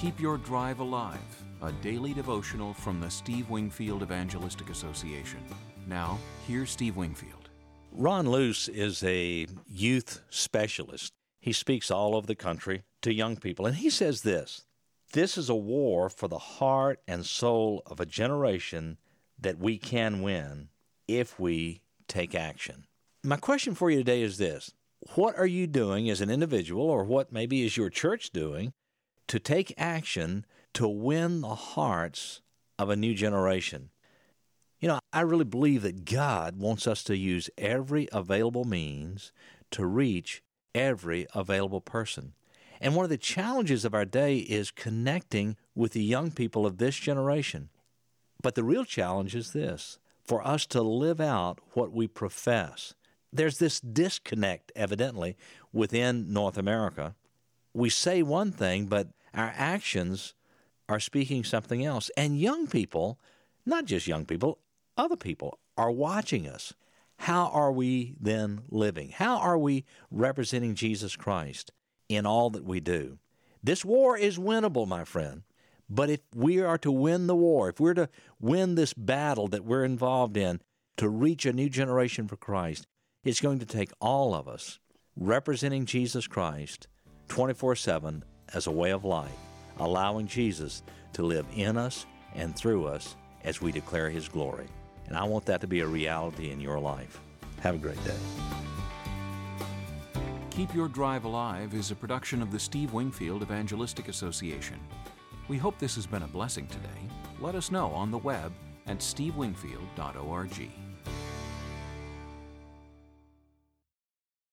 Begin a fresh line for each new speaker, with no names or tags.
Keep Your Drive Alive, a daily devotional from the Steve Wingfield Evangelistic Association. Now, here's Steve Wingfield.
Ron Luce is a youth specialist. He speaks all over the country to young people, and he says this is a war for the heart and soul of a generation that we can win if we take action. My question for you today is this: what are you doing as an individual, or what maybe is your church doing, to take action to win the hearts of a new generation? You know, I really believe that God wants us to use every available means to reach every available person. And one of the challenges of our day is connecting with the young people of this generation. But the real challenge is this: for us to live out what we profess. There's this disconnect, evidently, within North America. We say one thing, but our actions are speaking something else. And young people, not just young people, other people are watching us. How are we then living? How are we representing Jesus Christ in all that we do? This war is winnable, my friend. But if we are to win the war, if we're to win this battle that we're involved in to reach a new generation for Christ, it's going to take all of us representing Jesus Christ 24/7 as a way of life, allowing Jesus to live in us and through us as we declare His glory. And I want that to be a reality in your life. Have a great day.
Keep Your Drive Alive is a production of the Steve Wingfield Evangelistic Association. We hope this has been a blessing today. Let us know on the web at stevewingfield.org.